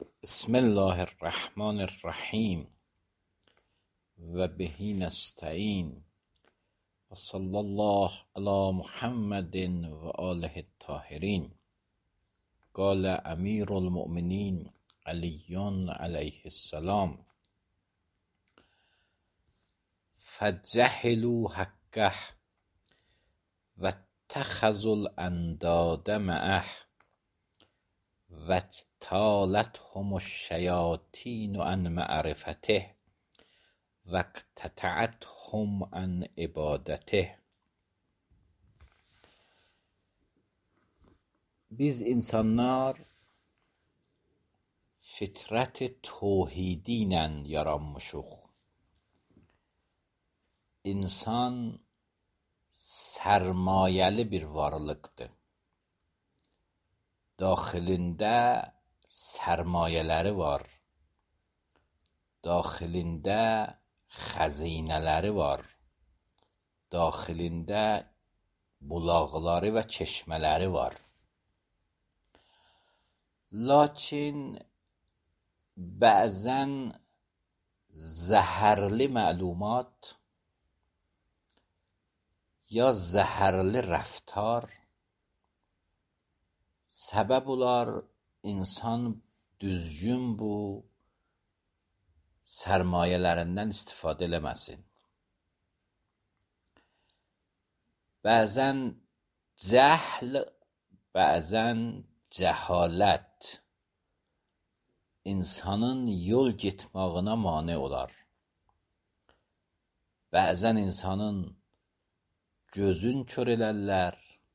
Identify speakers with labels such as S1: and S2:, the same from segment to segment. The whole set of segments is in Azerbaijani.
S1: بسم الله الرحمن الرحیم و بهی نستعین و صلی الله علی محمد و آله الطاهرین. قال امیر المؤمنین علی علیه السلام: فجهلوا حقه و اتخذوا الانداد معه و اجتالتهم الشیاطین عن معرفته و اقتطعتهم عن عبادته. Biz insanlar fitrət tövhidi ilə yaranmışıq. İnsan sərmayəli bir varlıqdır. Daxilində sərmayələri var. Daxilində xəzinələri var. Daxilində bulaqları və çeşmələri var. Lakin bəzən zəhərli məlumat ya zəhərli rəftar səbəb olar insan düzgün bu sərmayələrindən istifadə eləməsin. Bəzən cəhl, bəzən cəhalət insanın yol getmağına mane olar. Bəzən insanın gözün kör elərlər,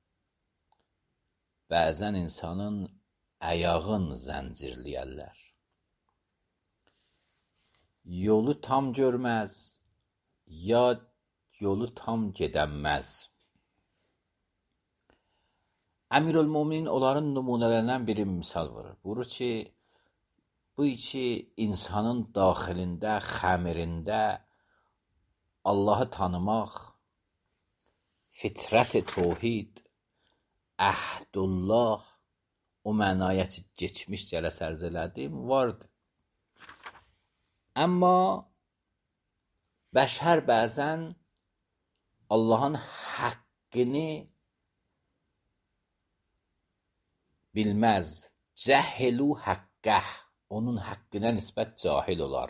S1: bəzən insanın ayağın zəncirləyərlər. Yolu tam görməz, ya yolu tam gedənməz. Əmirülmüminin onların nümunələrindən biri misal verir. Buyurur ki, bu iki insanın daxilində, xəmirində Allahı tanımaq, fitrət-i tövhid, əhdullah, o mənaya ki, geçmiş cələsə ərz elədim, vardır. Amma bəşər bəzən Allahın haqqını bilməz. Cəhelu haqqəh, onun haqqına nisbət cahil olar.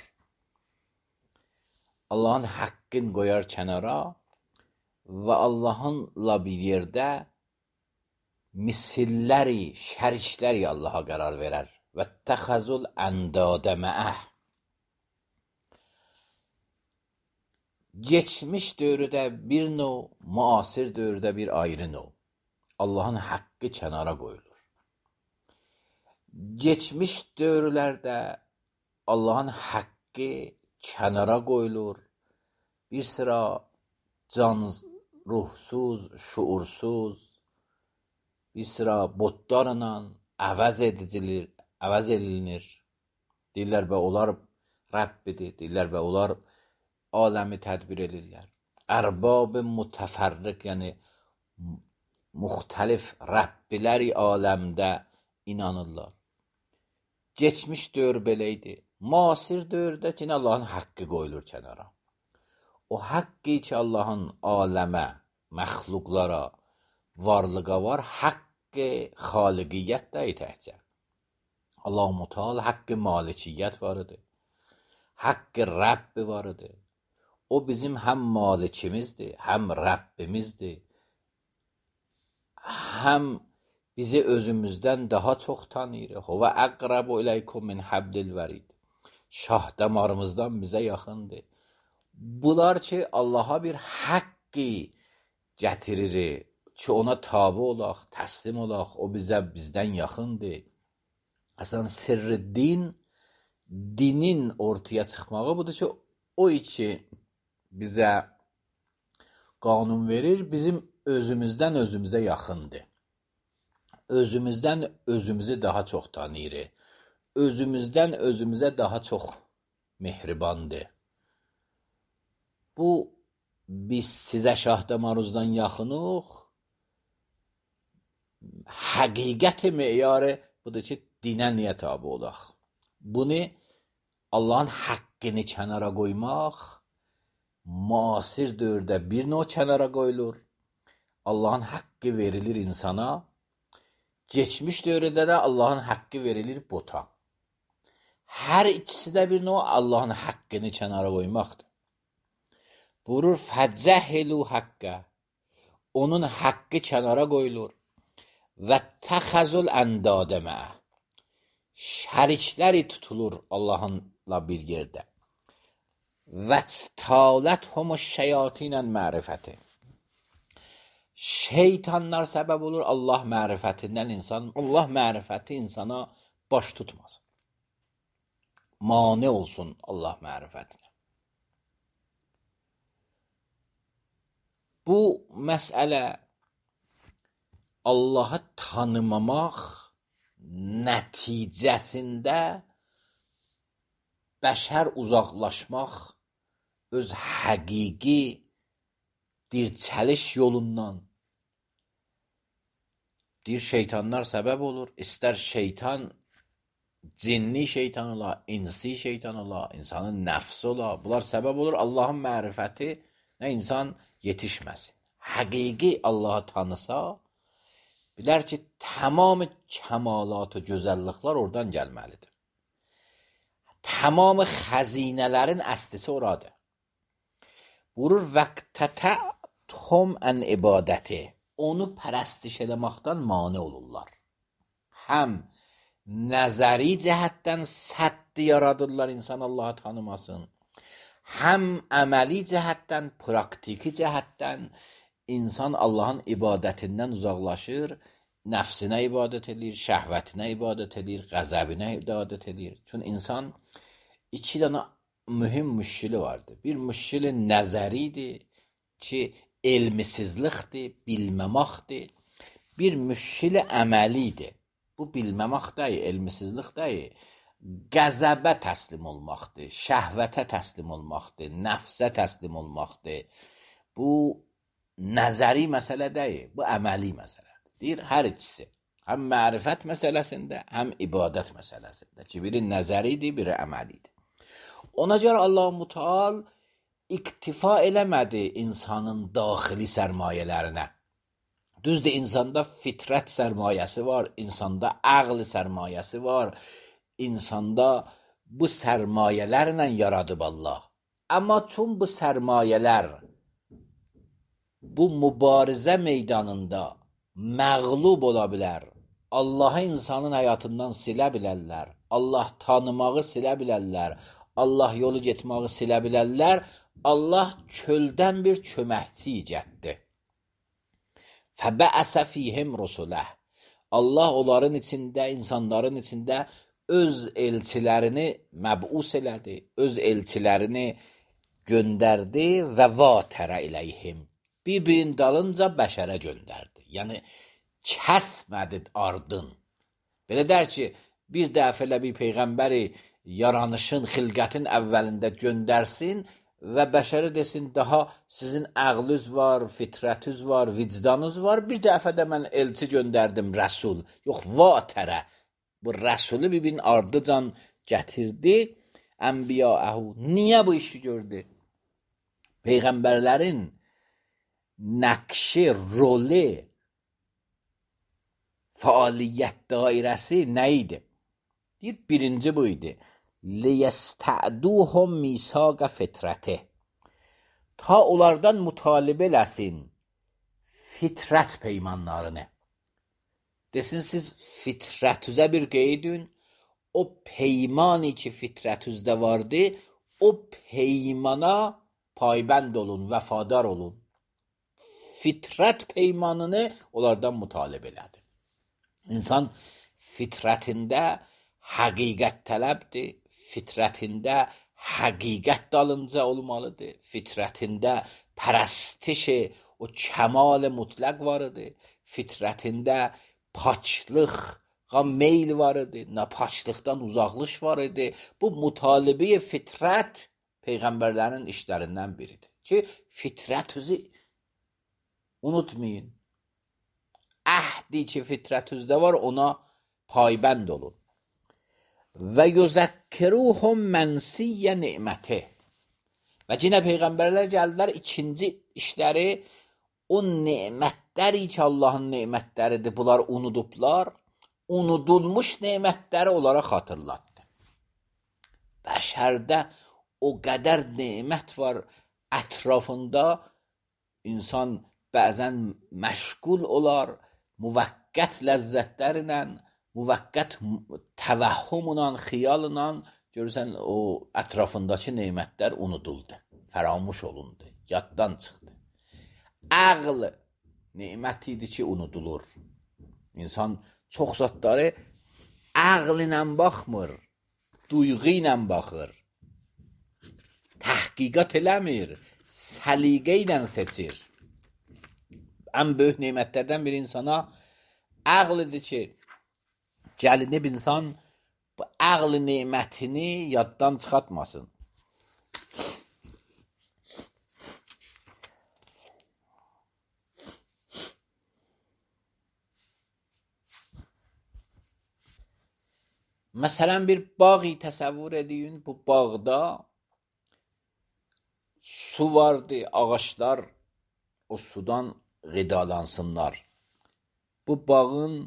S1: Allahın haqqını qoyar kənara və Allahınla bir yerdə misilləri, şərikləri Allaha qərar verər. Və təxəzul əndədə məəh. Geçmiş dövrdə bir növ, müasir dövrdə bir ayrı növ. Allahın haqqı kənara qoyulur. Geçmiş dövrlərdə Allahın haqqı kənara qoyulur. Bir sıra ruhsuz, şuursuz, bir sıra botlarla əvəz edilir. Deyirlər və onlar Rəbbidir, deyirlər və onlar aləmi tədbir edirlər. Ərbab-ı mütəfərriq, yəni müxtəlif Rəbbiləri aləmdə inanırlar. Geçmiş dövr belə idi. Müasir dövrdə ki, Allahın haqqı qoyulur kənara. O haqqı ki, Allahın aləmə, məxluqlara, varlığa var, haqqı xaliqiyyət də təkcə. Allah-u Teala haqqı malikiyyət var idi. Haqqı Rəbbi var idi. O bizim həm malikimizdir, həm Rəbbimizdir. Həm bizi özümüzdən daha çox tanıyır. Huvə əqrəbu iləykum min hablil vərid. Şah damarımızdan bizə yaxındır. Bunlar ki, Allaha bir haqqı gətirir ki, ona tabi olaq, təslim olaq, o bizdən yaxındır. Əslən, sirri dinin ortaya çıxmağı budur ki, o iki bizə qanun verir, bizim özümüzdən özümüzə yaxındır. Özümüzdən özümüzü daha çox tanıyırıq. Özümüzdən özümüzə daha çox mehribandır. Bu, biz sizə şah damarınızdan yaxınıq, həqiqət meyarı budur ki, dinə niyə tabi olaq? Bunu Allahın haqqını kənara qoymaq müasir dövrdə bir növ kənara qoyulur. Allahın haqqı verilir insana. Geçmiş dövrdə də Allahın haqqı verilir bota. Hər ikisi də bir növ Allahın haqqını kənara qoymaqdır. Buyurur fəcəhilu haqqə. Onun haqqı kənara qoyulur. Və təxəzul əndədə məə. Şərikləri tutulur Allahınla bir yerdə. Və taləthumu şeyatinən mərifəti. Şeytanlar səbəb olur Allah mərifətindən insan. Allah mərifəti insana baş tutmaz. Mane olsun Allah mərifətinə. Bu məsələ Allahı tanımamaq nəticəsində bəşər uzaqlaşmaq öz həqiqi dirçəliş yolundan deyir şeytanlar səbəb olur. İstər şeytan cinni şeytan ola, insi şeytan ola, insanın nəfsi ola. Bunlar səbəb olur Allahın mərifəti nə insan yetişməsin. Həqiqi Allahı tanısa bilər ki, tamamı kəmalat və gözəlliklər oradan gəlməlidir. Tamamı xəzinələrin əslisi oradır. Buyurur vəqtətəhum ən ibadəti. Onu pərəstiş eləməkdən mane olurlar. Həm nəzəri cəhətdən sədd yaradırlar insan Allahı tanımasın. Həm əməli cəhətdən, praktiki cəhətdən insan Allahın ibadətindən uzaqlaşır, nəfsinə ibadət edir, şəhvətinə ibadət edir, qəzəbinə ibadət edir. Çünki insan iki dənə mühüm müşkili vardır. Bir müşkili nəzəridir ki, elmisizlikdir, bilməməkdir. Bir müşkili əməlidir. Bu bilməmək deyil, elmisizlik deyil. Qəzəbə təslim olmaqdır, şəhvətə təslim olmaqdır, nəfsə təslim olmaqdır. Bu nəzəri məsələ deyil, bu əməli məsələdir. Deyir, hər ikisi. Həm mərifət məsələsində, həm ibadət məsələsində ki, biri nəzəridir, biri əməlidir. Ona görə Allah-u Müteal iktifa eləmədi insanın daxili sərmayələrinə. Düzdür, insanda fitrət sərmayəsi var, insanda əql sərmayəsi var, insanda bu sərmayələrlə yaradıb Allah. Amma çün bu sərmayələr bu mübarizə meydanında məğlub ola bilər, Allahı insanın həyatından silə bilərlər, Allah tanımağı silə bilərlər, Allah yolu getməyi silə bilərlər, Allah çöldən bir köməkçi icətdir. Fəbəəsə fihim rusuləh. Allah onların içində, insanların içində öz elçilərini məbus elədi, öz elçilərini göndərdi və vətərə iləyhim. Bir-birinin dalınca bəşərə göndərdi. Yəni, kəsmədi ardın. Belə der ki, bir dəfələ bir peyğəmbəri yaranışın, xilqətin əvvəlində göndərsin və bəşəri desin, daha sizin əqlüz var, fitrətüz var, vicdanınız var, bir dəfə də mən elçi göndərdim, rəsul. Yox, vətərə. Bu rəsulu bir-birinin ardıcan gətirdi, ənbiyaəhu. Niyə bu işi gördü? Peyğəmbərlərin nəqşi, roli, fəaliyyət dairəsi nə idi? Deyir, birinci bu idi. Liyestəduhum misaqə fitrəti. Ta onlardan mütalibə eləsin fitrət peymanlarını. Desin, siz fitrətüzə bir qeydün, o peymani ki fitrətüzdə vardı, o peymana paybənd olun, vəfadar olun. Fitrət peymanını onlardan mütalibə elədi. İnsan fitrətində həqiqət tələbdir, fitrətində həqiqət dalınca olmalıdır, fitrətində pərəstişi, o kəmal-i mütləq var idi, fitrətində paçlığa meyl var idi, napaçlıqdan uzaqlış var idi. Bu mütalibi fitrət peyğəmbərlərin işlərindən biridir. Ki, fitrətüzü unutmayın. Əhdi ki fitrətüzdə var, ona paybənd olun. və yuzəkkiruhum mənsiyə ni'məti. Və yenə peyğəmbərlər gəldilər, ikinci işləri o nemətləri ki Allahın nemətləridir, bunlar unudublar, unudulmuş nemətləri onlara xatırlatdı. Bəşərdə o qədər nemət var ətrafında, insan bəzən məşğul olar, müvəqqət ləzzətlərlə, müvəqqət təvəhhümlə, xiyalla, görürsən o ətrafındakı nemətlər unuduldu, fəramuş olundu, yaddan çıxdı. Ağl nemət idi ki unudulur. İnsan çox zatları ağl ilə baxmır, duyğu ilə baxır, təhqiqat eləmir, səliqə ilə seçir. Ən böyük nemətlərdən bir insana ağlıdır ki, gəlinib insan bu ağl nemətini yaddan çıxartmasın. Məsələn, bir bağı təsəvvür edin, bu bağda su vardı, ağaçlar o sudan qidalansınlar. Bu bağın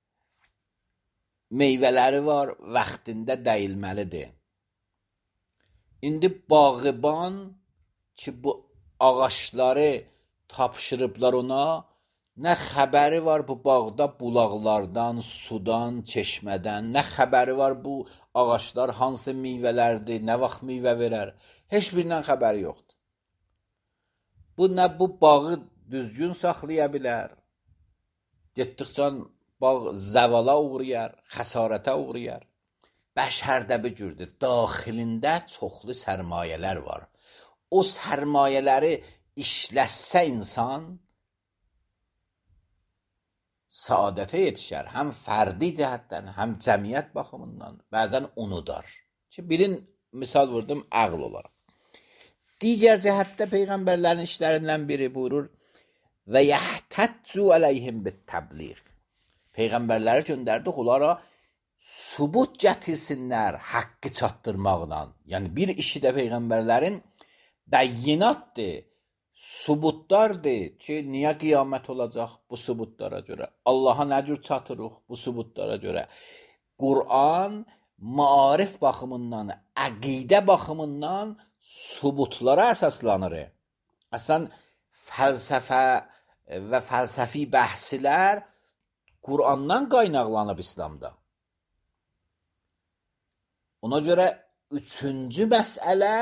S1: meyvələri var, vaxtında dəyilməlidir. İndi bağıban ki bu ağaçları tapşırıblar ona, nə xəbəri var bu bağda bulaqlardan, sudan, çeşmədən, nə xəbəri var bu ağaçlar hansı meyvələrdir, nə vaxt meyvə verər, heç birindən xəbəri yoxdur. Bu nə bu bağı düzgün saxlaya bilər, getdikcə bağ zəvala uğrayar, xəsarətə uğrayar. Bəşərdə bir cürdür, daxilində çoxlu sərmayələr var. O sərmayələri işləsə insan, saadətə yetişər, həm fərdi cəhətdən, həm cəmiyyət baxımından, bəzən unudar. Ki, birin misal vurdum, ağl olaraq. Digər cəhətdə Peyğəmbərlərin işlərindən biri buyurur, və yəhtəccu əleyhim bit-təbliğ. Peyğəmbərləri göndərdik, onlara sübut gətirsinlər haqqı çatdırmaqla. Yəni, bir işi də Peyğəmbərlərin bəyyinatdır, sübutlardır ki, niyə qiyamət olacaq bu sübutlara görə? Allaha nə cür çatırıq bu sübutlara görə? Qur'an maarif baxımından, əqidə baxımından sübutlara əsaslanır. Əslən, fəlsəfə və fəlsəfi bəhslər Qur'andan qaynaqlanıb İslamda. Ona görə üçüncü məsələ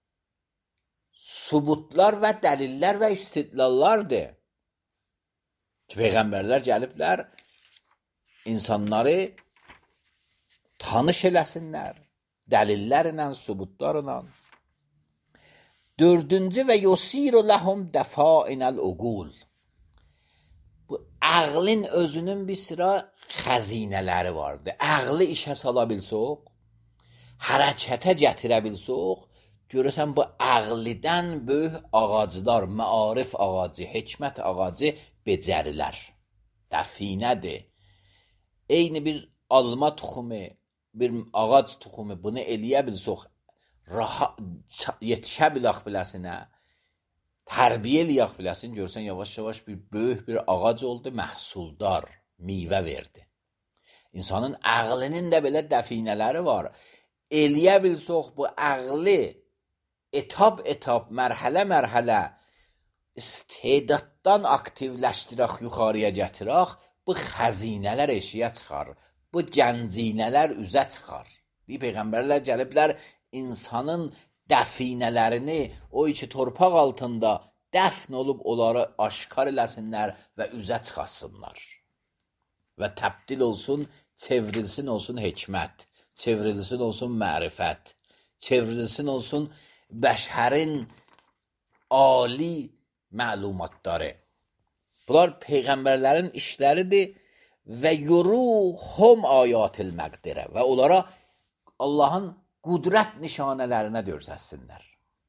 S1: sübutlar və dəlillər və istidlallardır. Ki, Peyğəmbərlər gəliblər, insanları tanış eləsinlər, dəlillərlə, sübutlarla. Dördüncü və yusiru ləhum dəfainəl uqul. Bu ağlın özünün bir sıra xəzinələri vardır. Ağlı işə sala bilsək, hərəkətə gətirə bilsək, görürsən bu ağlıdan böyük ağaclar, maarif ağacı, hikmət ağacı becərilər. Dəfinədir. Eyni bir alma tuxumu, bir ağac tuxumu, bunu eləyə bilsək, yetişə bilək biləsinə, tərbiyə eləyək biləsin, görürsən yavaş-yavaş bir böyük bir ağac oldu, məhsuldar, meyvə verdi. İnsanın ağlının da belə dəfinələri var. Eləyə bilsək bu ağlı etap, mərhələ istedaddan aktivləşdirək, yuxarıya gətirək, bu xəzinələr eşiyə çıxar, bu gəncinələr üzə çıxar. Peyğəmbərlər gəliblər, insanın dəfinələrini, o iki torpaq altında dəfn olub, onları aşkar eləsinlər və üzə çıxasınlar. Və təbdil olsun, çevrilsin olsun hikmət, çevrilsin olsun mərifət, çevrilsin olsun bəşərin ali məlumatları. Bunlar Peyğəmbərlərin işləridir və yuruhum ayatil məqdirə və onlara Allahın qudrət nişanələrinə görsəsinlər.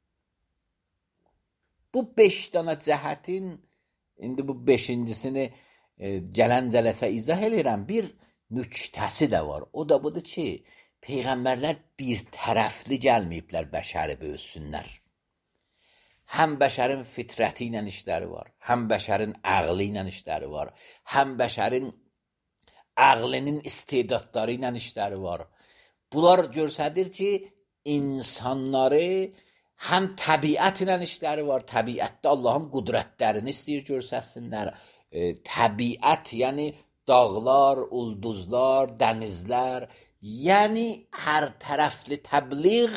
S1: Bu 5 dənə cəhətin, indi bu 5-cisini gələn cələsə izah edirəm, bir nüktəsi də var. O da budur ki, Peyğəmbərlər bir tərəfli gəlməyiblər bəşəri böyüsünlər. Həm bəşərin fitrəti ilə işləri var, həm bəşərin ağlı ilə işləri var, həm bəşərin ağlının istedadları ilə işləri var. Bunlar göstərir ki, insanları həm təbiət ilə işləri var, təbiətdə Allahın qüdrətlərini istəyir göstərsinlər. Təbiət, yəni dağlar, ulduzlar, dənizlər, yəni hər tərəfli təbliğ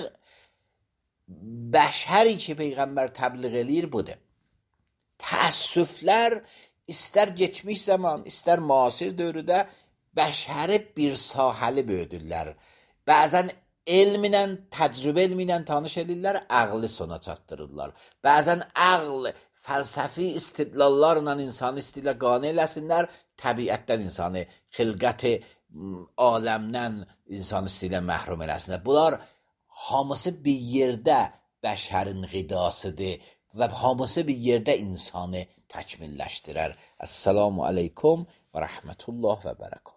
S1: bəşəri ki, Peyğəmbər təbliğ eləyir budur. Təəssüflər istər geçmiş zaman, istər müasir dövrdə bəşəri bir sahəli böyüdürlər. Bəzən elm ilə, təcrübə elmi ilə tanış edirlər, ağlı sona çatdırırlar. Bəzən ağl, fəlsəfi istidlallarla insanı istəyirlər qane eləsinlər, təbiətdən insanı, xilqəti aləmdən insanı istəyirlər məhrum eləsinlər. Bunlar hamısı bir yerdə bəşərin qidasıdır və hamısı bir yerdə insanı təkmilləşdirər. Əssalamu aleykum və rəhmətullah və bərəkət.